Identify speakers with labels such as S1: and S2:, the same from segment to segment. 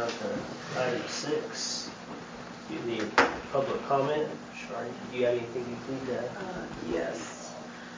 S1: down to item 6. The public comment. Shari, do you have anything you need to add?
S2: Yes.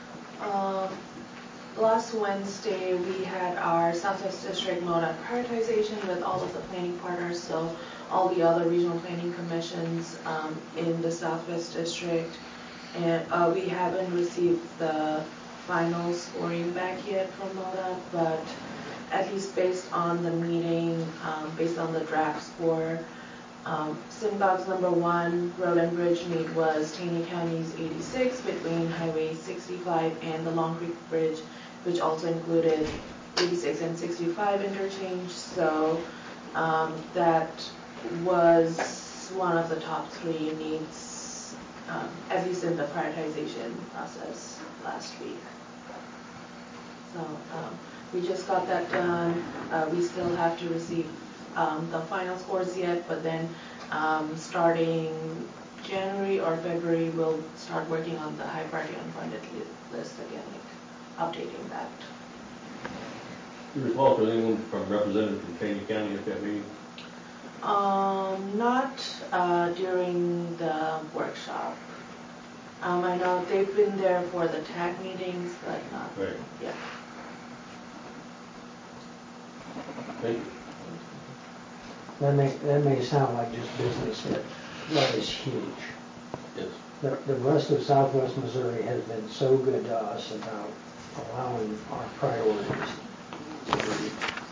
S2: Last Wednesday we had our Southwest District MODA prioritization with all of the planning partners, so all the other regional planning commissions in the Southwest District, and we haven't received the final scoring back yet from MODA, but at least based on the meeting, based on the draft score, SIMDOG's number 1 road and bridge need was Taney County's 86 between Highway 65 and the Long Creek Bridge, which also included 86 and 65 interchange. So that was one of the top 3 needs, at least in the prioritization process last week. So we just got that done. We still have to receive the final scores yet, but then starting January or February, we'll start working on the high priority unfunded list again, like updating that.
S3: You recall for anyone from representative from Taney County at that meeting?
S2: Not during the workshop. I know they've been there for the TAG meetings, but not yet.
S3: Thank you.
S4: That may sound like just business, but that is huge.
S3: Yes.
S4: The rest of Southwest Missouri has been so good to us about allowing our priorities to be.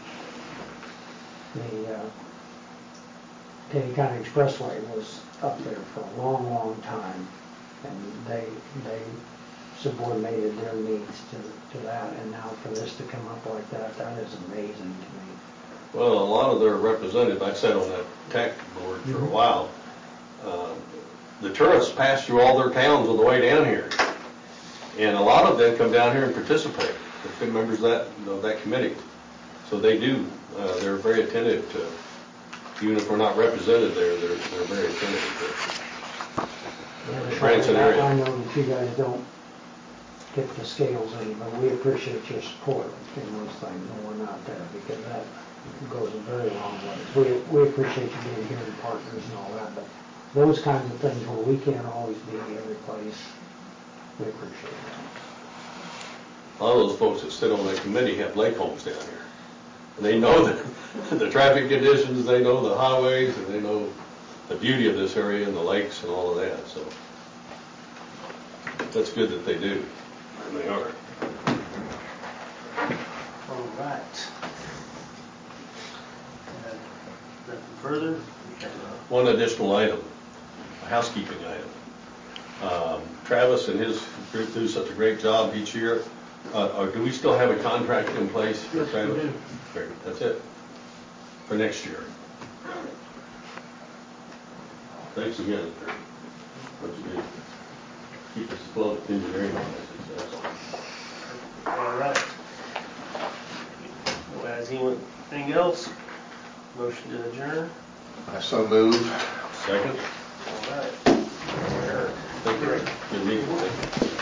S4: The Taney County Expressway was up there for a long, long time, and they subordinated their needs to that, and now for this to come up like that, that is amazing to me.
S3: Well, a lot of their representatives, I sat on that TAC board for a while, the tourists pass through all their towns on the way down here. And a lot of them come down here and participate. They're members of that committee. So they do, they're very attentive to, even if we're not represented there, they're very attentive to the Branson area.
S4: I know that you guys don't get the scales any, but we appreciate your support in those things when we're not there, because that goes a very long way. We appreciate you being here and partners and all that, but those kinds of things where we can't always be every place, we appreciate that.
S3: A lot of those folks that sit on that committee have lake homes down here. And they know the traffic conditions, they know the highways, and they know the beauty of this area and the lakes and all of that. So that's good that they do, and they are.
S1: All right. Nothing further?
S3: One additional item, a housekeeping item. Travis and his group do such a great job each year. Do we still have a contract in place for Travis?
S1: We do.
S3: Great, that's it for next year. Thanks again. That's good. Keep us afloat engineering on this.
S1: All right. Has anything else? Motion to adjourn.
S5: I so move.
S3: Second.
S1: All right.
S3: Thank you. Good meeting.